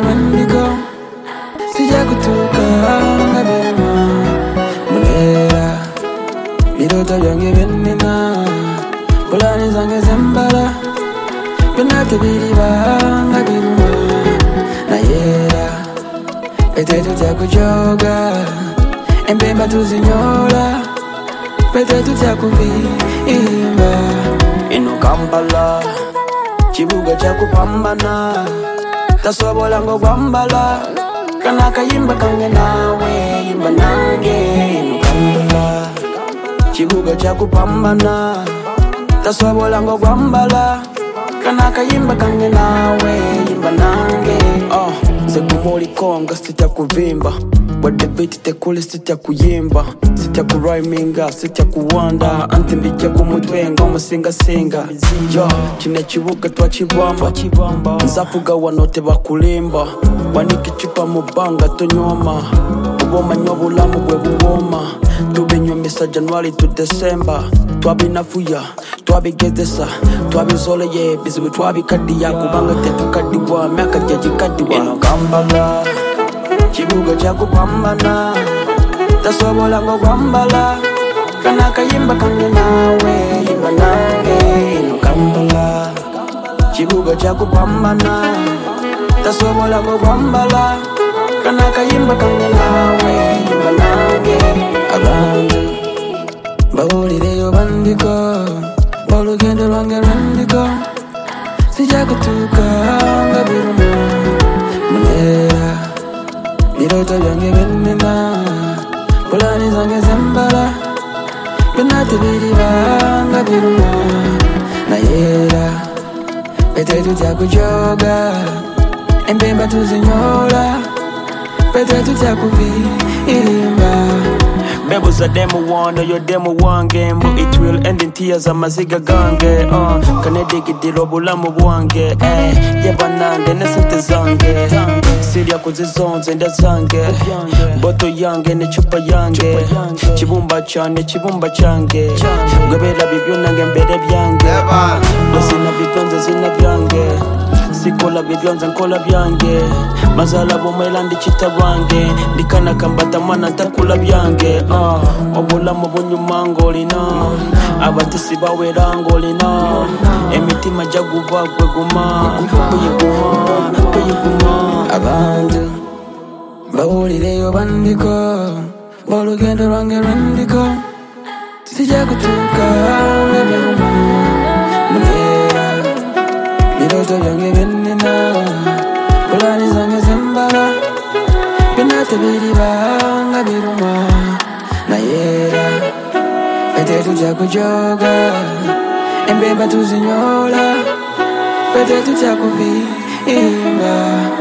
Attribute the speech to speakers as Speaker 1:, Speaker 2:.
Speaker 1: rwandiko sijja kutuuka nga biruma munera birooto byange byennina pulaani zange zembala byonna tebiriba nga biruma nayeera pete tutya kujoga empemba tuzinyola pete tutya kuvimba ino Kampala kibuga kyakupambana tasobola ng'ogwambala kana akayimba kange naawe yimba nange ino Kampala kibuga kyakupambana tasobola ng'ogwambala kana akayimba kange naawe yimba nange segumulikonga sitya kuvimba wadde beat tekuli sitya kuyimba sitya kurhyminga sitya kuwanda anti mbijja ku mutwe ng'omusingasinga yo kino ekibuga twakibamba nzafuga wano tebakulimba wanika ecupa mu bbanga tonyoma oba omanya obulamu bwe buwooma tubinyumisa January to December twabinafuya twabigezesa twabizoleye bizibu twabikaddiya kubanga tetukaddiwa myaka gyegikaddiwa eno Kampala kibuga kyakupambana tasobola ng'ogwambala kana akayimba kange naawe yimba nange ino Kampala kibuga kyakupambana tasobola ng'ogwambala kana akayimba kange naawe yimba nange abantu bawulireyo bandiko olugendo lwange lwandiko sijja kutuuka nga biruma munera birooto byange byennina pulaani zange zembala byonna tebiriba nga biruma nayeera pete tutya kujoga empemba tuzinyola pete tutya kuvimba
Speaker 2: Bebuza demu wanda yo demu wange mbu it will end in tears amaziga gange kanedigidira obulamu bwange yeba nange ne sente zange sirya kuzizonze nda zange boto yange ne chupa yange kibumba cyane kibumba cyange gwebera bibyo nange mbere byange basina bitonze zina byange sikola bibyonze nkola byange mazala bomwela ndikita bwange ndikana kambata mwana ntakula byange obulamu bunyuma ng'olina abatesi bawera ng'olina emitima jaguba gweguma kuyiguma
Speaker 1: abantu bawulireyo bandiko olugendo lwange lwandiko sijja kutuuka nga biruma munera birooto byange byennina pulaani zange zembala byonna tebiriba nga biruma nayeera pete tutya kujoga empemba tuzinyola pete tutya kuvimba